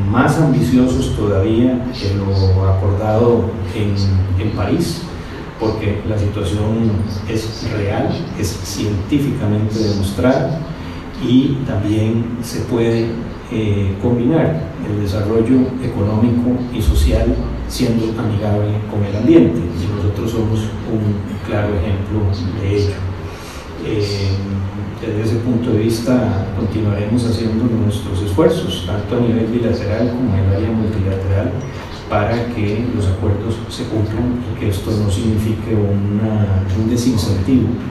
más ambiciosos todavía que lo acordado en París, porque la situación es real, es científicamente demostrada y también se puede combinar el desarrollo económico y social siendo amigable con el ambiente, y nosotros somos un claro ejemplo de ello. Desde ese punto de vista continuaremos haciendo nuestros esfuerzos, tanto a nivel bilateral como en el área multilateral, para que los acuerdos se cumplan y que esto no signifique un desincentivo